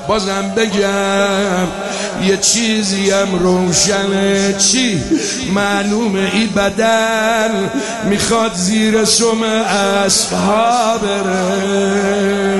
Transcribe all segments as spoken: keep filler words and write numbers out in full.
بازم بگم یه چیزی هم روشنه. چی؟ معلومه ای بدن میخواد زیر سم اصحاب بره،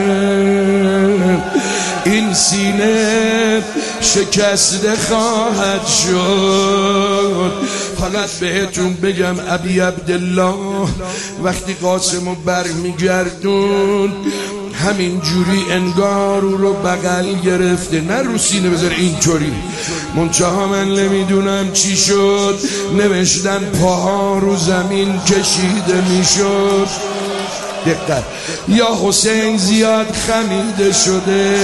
این سینه شکسته خواهد شد. فقط بهتون بگم ابی عبدالله وقتی قاسمو بر میگردون همین جوری انگار او رو بغل گرفته، نه رو سینه بذار اینطوری. منتها من نمیدونم چی شد، نوشتن پاها رو زمین کشیده میشد. دقت، یا حسین زیاد خمیده شده،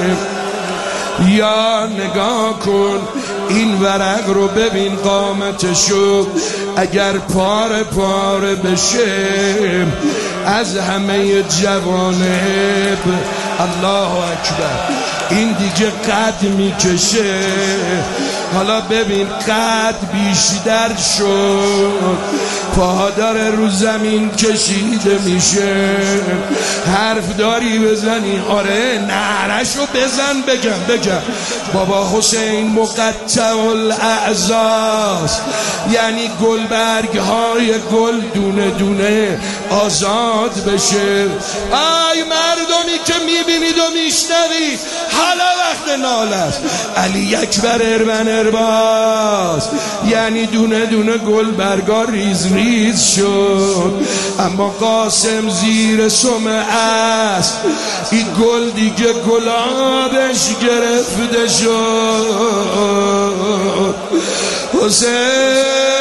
یا نگاه کن این ورق رو ببین قامتشو، اگر پاره پاره بشه از همه جوانب الله اکبر این دیگه قد میکشه. حالا ببین قد بیشتر شد، پاها داره رو زمین کشیده میشه. حرف داری بزنی؟ آره نعرشو بزن. بگم بگم بابا حسین مقطع الاعزاست، یعنی گلبرگ های گل دونه دونه آزاد بشه. آی مردمی که میبینید و میشنوید، حالا وقت ناله است. علی اکبر اربن ارباز، یعنی دونه دونه گل برگا ریز ریز شد، اما قاسم زیر سم است، این گل دیگه گلابش گرفته شد. حسین